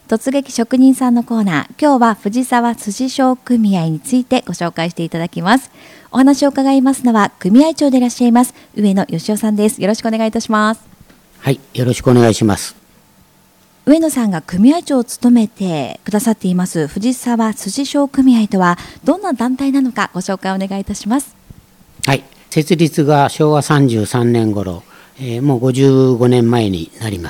突撃職人さんのコーナー、今日は藤沢筋商組合についてご紹介していただきます。お話を伺いますのは組合長でいらっしゃいます上野義雄さんです。よろしくお願いいたします。 はい、よろしくお願いします。 上野さんが組合長を務めてくださっています藤沢筋商組合とはどんな団体なのかご紹介お願いいたします。 はい、設立が昭和33年頃、もう55年前になります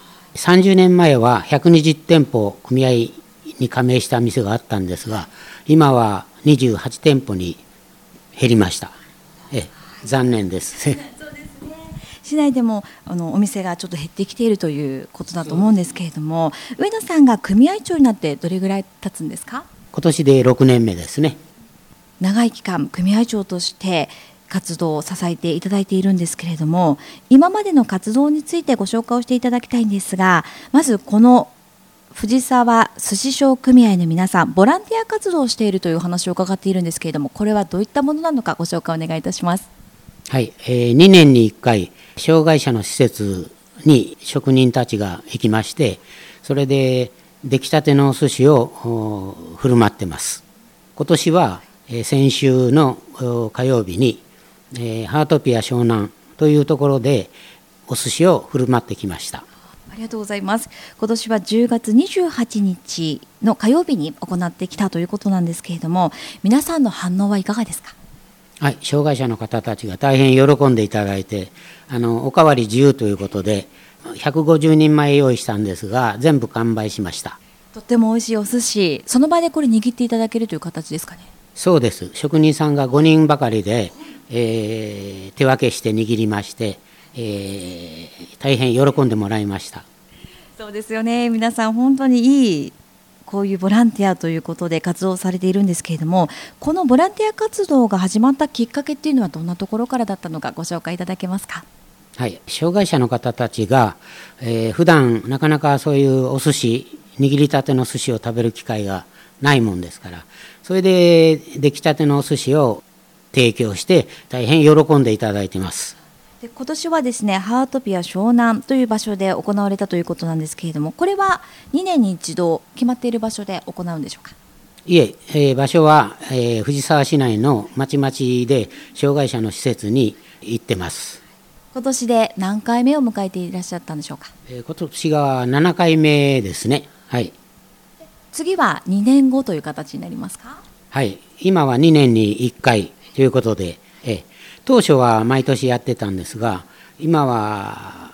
。30年前は120店舗組合に加盟した店があったんですが、今は28店舗に減りました。残念です。 市内でもお店がちょっと減ってきているということだと思うんですけれども、上野さんが組合長になってどれぐらい経つんですか？ 今年で6年目ですね。 長い期間組合長として活動を支えていただいているんですけれども、今までの活動についてご紹介をしていただきたいんですが、まずこの藤沢筋商組合の皆さん、ボランティア活動をしているという話を伺っているんですけれども、これはどういったものなのかご紹介お願いいたします。 はい、2年に1回障害者の施設に職人たちが行きまして、それで出来たてのお寿司を振る舞ってます。今年は先週の火曜日にハートピア湘南というところでお寿司を振る舞ってきました。 ありがとうございます。今年は10月28日の火曜日に行ってきたということなんですけれども、皆さんの反応はいかがですか？ はい、障害者の方たちが大変喜んでいただいて、おかわり自由ということで150人前用意したんですが、全部完売しました。 とっても美味しいお寿司、その場でこれ握っていただけるという形ですかね？ そうです。職人さんが5人ばかりで、手分けして握りまして、大変喜んでもらいました。 そうですよね。皆さん本当にいいこういうボランティアということで活動されているんですけれども、このボランティア活動が始まったきっかけっていうのはどんなところからだったのかご紹介いただけますか？ はい、障害者の方たちが、普段なかなかそういうお寿司、握りたての寿司を食べる機会がないもんですから、それで出来たてのお寿司を提供して大変喜んでいただいています。 で今年はですね、ハートピア湘南という場所で行われたということなんですけれども、これは2年に一度決まっている場所で行うんでしょうか？ いえ、場所は、藤沢市内の町々で障害者の施設に行ってます。 今年で何回目を迎えていらっしゃったんでしょうか？ 今年が7回目ですね。はい。 次は2年後という形になりますか？ はい、今は2年に1回ということで、当初は毎年やってたんですが、今は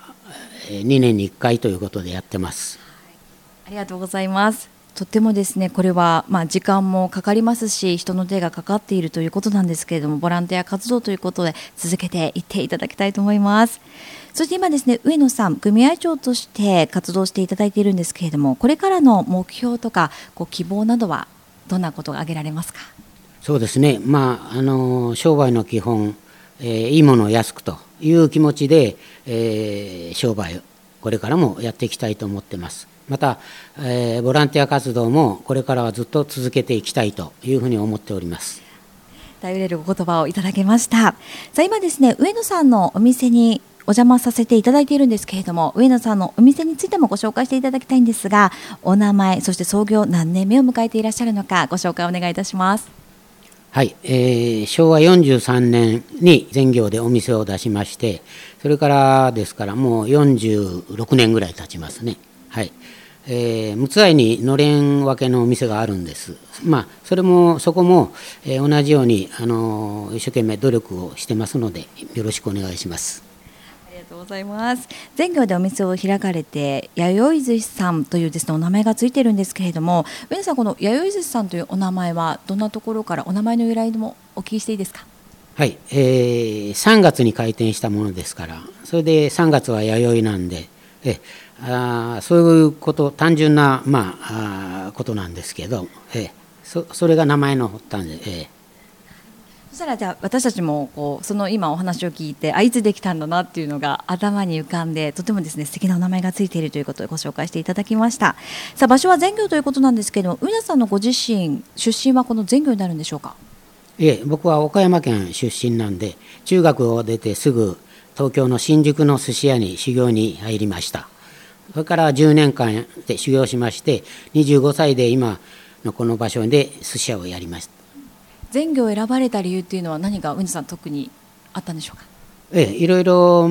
2年に1回ということでやってます。 ありがとうございます。とってもですね、これは時間もかかりますし、人の手がかかっているということなんですけれども、ボランティア活動ということで続けていっていただきたいと思います。そして今ですね、上野さん組合長として活動していただいているんですけれども、これからの目標とか希望などはどんなことが挙げられますか？ そうですね、商売の基本、いいものを安くという気持ちで、商売をこれからもやっていきたいと思っています。また、ボランティア活動もこれからはずっと続けていきたいというふうに思っております。 頼れるお言葉をいただけました。さあ今ですね、上野さんのお店にお邪魔させていただいているんですけれども、上野さんのお店についてもご紹介していただきたいんですが、お名前、そして創業何年目を迎えていらっしゃるのかご紹介お願いいたします。 はい、昭和43年に全業でお店を出しまして、それからですからもう46年ぐらい経ちますね。はい、むつ愛にのれん分けのお店があるんです。そこも、同じように一生懸命努力をしてますのでよろしくお願いします。 ありがとうございます。全業でお店を開かれて弥生寿司さんというですね、お名前がついているんですけれども、上野さん、この弥生寿司さんというお名前はどんなところから、お名前の由来もお聞きしていいですか？ はい、3月に開店したものですから、それで3月は弥生なんで、そういうこと、単純な、ことなんですけど、それが名前の発端で、 そしたらじゃあ私たちもその今お話を聞いて、いつできたんだなっていうのが頭に浮かんで、とてもですね素敵なお名前がついているということでご紹介していただきました。さあ場所は全業ということなんですけれども、上野さんのご自身出身はこの全業になるんでしょうか？ 僕は岡山県出身なんで、中学を出てすぐ東京の新宿の寿司屋に修行に入りました。 それから10年間で修行しまして、25歳で今のこの場所で寿司屋をやりました。 全業を選ばれた理由っていうのは何か上野さん特にあったんでしょうか？ いろいろ、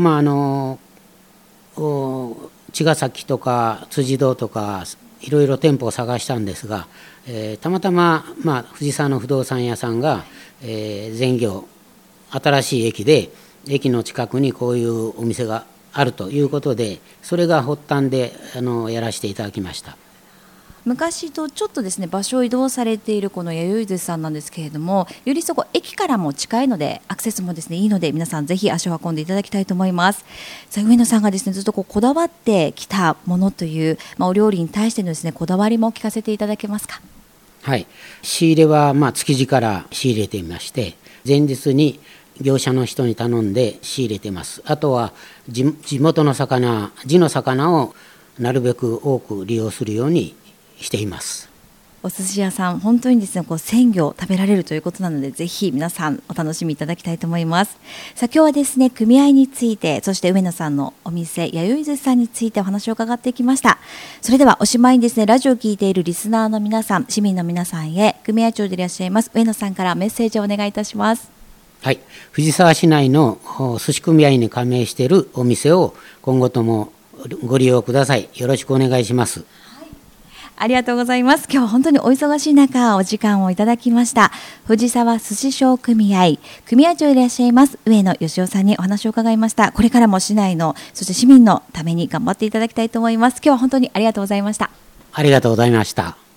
茅ヶ崎とか辻堂とかいろいろ店舗を探したんですが、たまたま、藤沢の不動産屋さんが、全業新しい駅で駅の近くにこういうお店があるということで、それが発端でやらせていただきました。 昔とちょっとですね場所を移動されているこの弥生寿司さんなんですけれども、よりそこ駅からも近いのでアクセスもですねいいので、皆さんぜひ足を運んでいただきたいと思います。さあ、上野さんがですねずっとこだわってきたものという、お料理に対してのですねこだわりも聞かせていただけますか？ はい、仕入れは築地から仕入れていまして、前日に業者の人に頼んで仕入れています。あとは地元の魚、地の魚をなるべく多く利用するようにしています。 お寿司屋さん、本当にですね鮮魚を食べられるということなので、ぜひ皆さんお楽しみいただきたいと思います。さあ、今日はですね組合について、そして上野さんのお店弥生寿司さんについてお話を伺ってきました。それではおしまいにですねラジオを聞いているリスナーの皆さん、市民の皆さんへ、組合長でいらっしゃいます上野さんからメッセージをお願いいたします。 はい、藤沢市内の寿司組合に加盟しているお店を今後ともご利用ください。よろしくお願いします。 ありがとうございます。今日は本当にお忙しい中お時間をいただきました。藤沢寿司商組合組合長でいらっしゃいます上野義雄さんにお話を伺いました。これからも市内の、そして市民のために頑張っていただきたいと思います。今日は本当にありがとうございました。 ありがとうございました。